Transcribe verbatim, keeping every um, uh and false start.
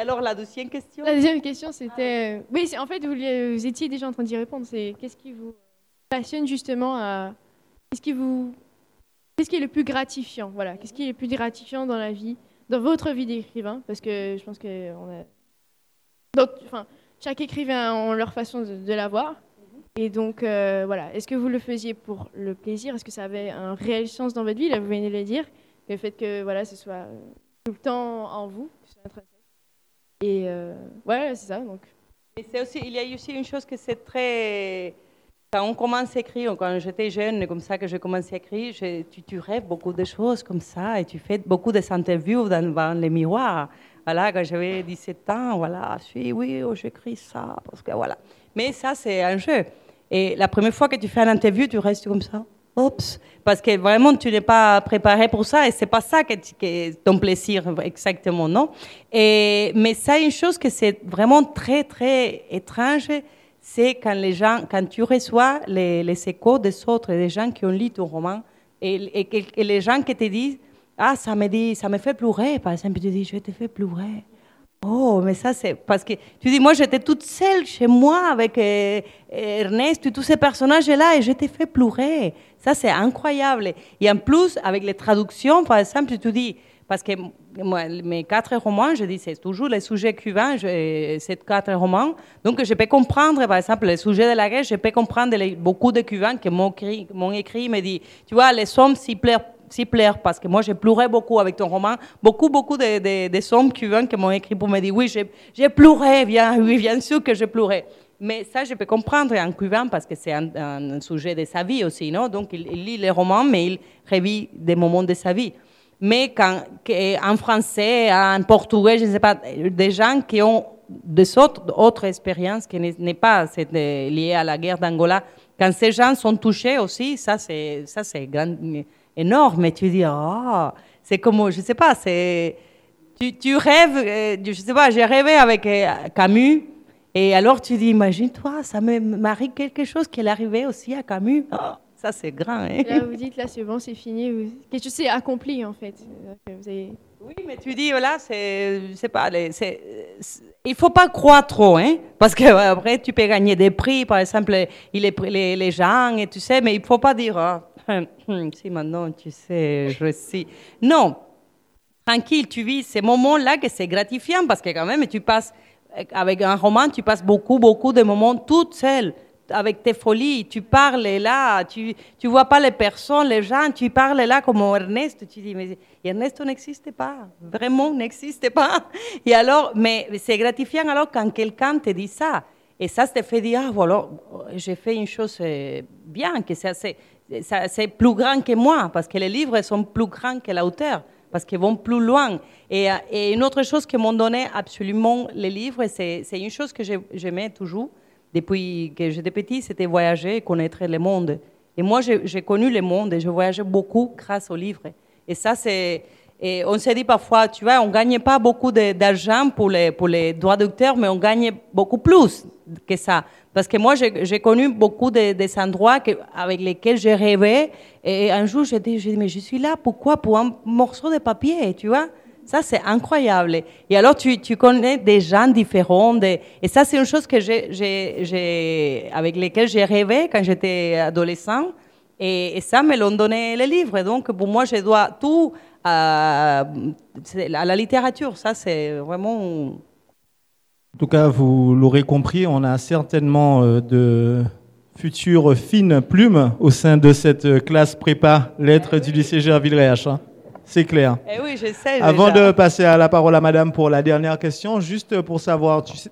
alors, la deuxième question? La deuxième question, c'était... Ah, oui, c'est, en fait, vous, vous étiez déjà en train d'y répondre. C'est qu'est-ce qui vous passionne justement à... Qu'est-ce qui vous... Qu'est-ce qui est le plus gratifiant? Voilà. Qu'est-ce qui est le plus gratifiant dans la vie, dans votre vie d'écrivain? Parce que je pense que on a... donc, enfin, chaque écrivain a leur façon de, de la voir. Et donc, euh, voilà. Est-ce que vous le faisiez pour le plaisir? Est-ce que ça avait un réel sens dans votre vie? Là, vous venez de le dire. Le fait que, voilà, ce soit tout le temps en vous, que ce soit intrinsèque. Et euh, ouais, c'est ça. Donc. Et c'est aussi, il y a aussi une chose que c'est très... Quand on commence à écrire, quand j'étais jeune, comme ça que j'ai commencé à écrire, je, tu, tu rêves beaucoup de choses comme ça et tu fais beaucoup d'interviews dans, dans les miroirs. Voilà, quand j'avais dix-sept ans, voilà, je suis, oui, oh, j'écris ça, parce que voilà. Mais ça, c'est un jeu. Et la première fois que tu fais une interview, tu restes comme ça. Oups, parce que vraiment, tu n'es pas préparé pour ça et c'est pas ça qui est ton plaisir exactement, non? Et, mais ça, une chose que c'est vraiment très, très étrange, c'est quand les gens, quand tu reçois les, les échos des autres, des gens qui ont lu ton roman, et, et, et les gens qui te disent, ah, ça me dit, ça me fait pleurer, par exemple, tu dis, je te fais pleurer. Oh, mais ça, c'est parce que tu dis, moi, j'étais toute seule chez moi avec euh, Ernest et tous ces personnages-là et je t'ai fait pleurer. Ça, c'est incroyable. Et en plus, avec les traductions, par exemple, tu dis, parce que moi, mes quatre romans, je dis, c'est toujours les sujets cubains, je, ces quatre romans. Donc, je peux comprendre, par exemple, le sujet de la guerre, je peux comprendre les, beaucoup de Cubains qui m'ont écrit, m'ont écrit, me disent, tu vois, les hommes s'y plairent. s'y plaire, parce que moi, j'ai pleuré beaucoup avec ton roman. Beaucoup, beaucoup de, de, de hommes cubains qui m'ont écrit pour me dire, oui, j'ai, j'ai pleuré, bien, oui, bien sûr que j'ai pleuré. Mais ça, je peux comprendre en cubain, parce que c'est un, un sujet de sa vie aussi, non? Donc, il, il lit les romans, mais il revit des moments de sa vie. Mais quand, en français, en portugais, je ne sais pas, des gens qui ont des autres, autres expériences qui n'est, n'est pas liées à la guerre d'Angola, quand ces gens sont touchés aussi, ça, c'est, ça, c'est grand, énorme. Et tu dis, ah, oh, c'est comme, je ne sais pas, c'est, tu, tu rêves, euh, je ne sais pas, j'ai rêvé avec euh, Camus, et alors tu dis, imagine-toi, ça me m'arrive quelque chose qui est arrivé aussi à Camus. Oh, ça, c'est grand. Hein? Là, vous dites, là, c'est bon, c'est fini. Vous... Quelque chose, c'est accompli, en fait. Vous avez... Oui, mais tu dis, voilà, c'est, je sais pas, les, c'est, c'est, il faut pas croire trop, hein, parce que après, tu peux gagner des prix, par exemple, il est, les, les gens, et tu sais, mais il faut pas dire, oh, si maintenant, tu sais, je suis... Non, tranquille, tu vis ces moments-là que c'est gratifiant, parce que quand même, tu passes, avec un roman, tu passes beaucoup, beaucoup de moments toute seule, avec tes folies, tu parles là, tu tu vois pas les personnes, les gens, tu parles là comme Ernest, tu dis, mais Ernesto n'existe pas, vraiment n'existe pas. Et alors, mais c'est gratifiant alors quand quelqu'un te dit ça. Et ça, ça te fait dire, ah, voilà, j'ai fait une chose bien, que c'est, assez, ça, c'est plus grand que moi, parce que les livres sont plus grands que l'auteur, parce qu'ils vont plus loin. Et, et une autre chose qui m'ont donné absolument les livres, c'est, c'est une chose que j'aimais toujours, depuis que j'étais petite, c'était voyager et connaître le monde. Et moi, j'ai, j'ai connu le monde et je voyageais beaucoup grâce aux livres. Et ça, c'est... Et on se dit parfois, tu vois, on ne gagne pas beaucoup de, d'argent pour les, pour les droits d'auteur, mais on gagne beaucoup plus que ça. Parce que moi, j'ai, j'ai connu beaucoup de, des endroits que, avec lesquels j'ai rêvé. Et un jour, j'ai dit, j'ai dit, mais je suis là, pourquoi? Pour un morceau de papier, tu vois? Ça, c'est incroyable. Et alors, tu, tu connais des gens différents. Des... Et ça, c'est une chose que j'ai, j'ai, j'ai, avec lesquelles j'ai rêvé quand j'étais adolescent. Et, et ça, me l'ont donné les livres. Donc, pour moi, je dois tout à, à la littérature. Ça, c'est vraiment... En tout cas, vous l'aurez compris, on a certainement de futures fines plumes au sein de cette classe prépa lettres du lycée Gerville-Réache. Hein. C'est clair. Eh oui, je sais. Avant déjà. de passer à la parole à madame pour la dernière question, juste pour savoir, tu,